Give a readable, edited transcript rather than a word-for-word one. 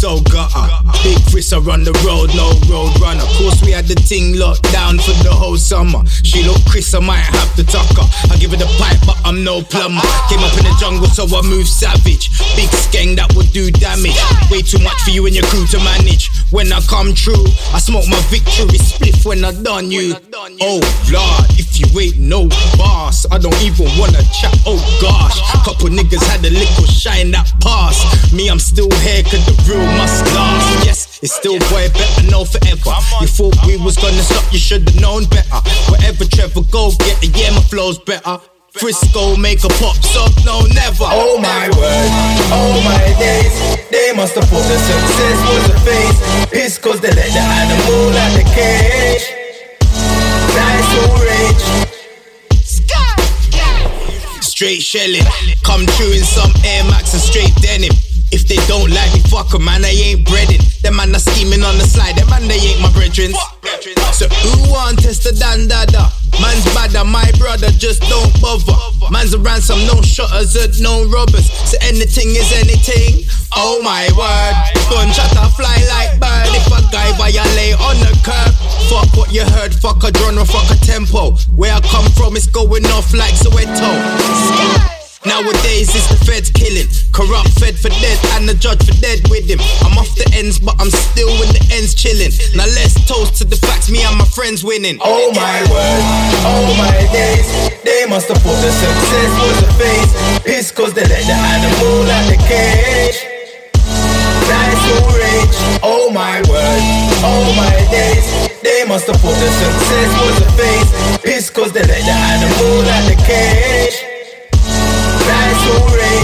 so gutter. Big Friss run the road, no road runner. Course we had the ting locked down for the whole summer. She look Chris, I might have to tuck her. I give her the pipe, but I'm no plumber. Came up in the jungle, so I move savage. Big skeng that would do damage. Way too much for you and your crew to manage. When I come true, I smoke my victory spliff when I done you. Oh Lord, if you ain't no boss, I don't even wanna chat. Oh gosh, couple niggas had a little shine that passed. Me, I'm still here cause the real must last. Yes, it's still boy, better know forever. You thought we was gonna stop, you should've known better. Wherever Trevor go, get the yeah, my flow's better. Frisco make a pop up, no never. Oh my word, oh my days. They must have thought the success was a phase. Pissed cause they let the animal out the cage. Nice old rage. Straight shelling, come true in some Air Max and straight denim. If they don't like me, fuck 'em, man, I ain't breading. Them man are scheming on the slide, them man, they ain't my brethren. So who want test the dandada? Man's bad and my brother just don't bother. Man's a ransom, no shutters, no robbers. So anything is anything. Oh my word, gunshot a fly like bird. If a guy violate on the curb, fuck what you heard, fuck a genre, fuck a tempo. Where I come from, it's going off like Soweto. Nowadays it's the feds killing. Corrupt fed for dead and the judge for dead with him. I'm off the ends but I'm still in the ends chilling. Now let's toast to the facts, me and my friends winning. Oh my word, oh my days. They must have thought the success was a phase. Pissed cause they let the animal out the cage. Nice old rage. Oh my word, oh my days. They must have thought the success was a phase. Pissed cause they let the animal out the cage. Nice old rage.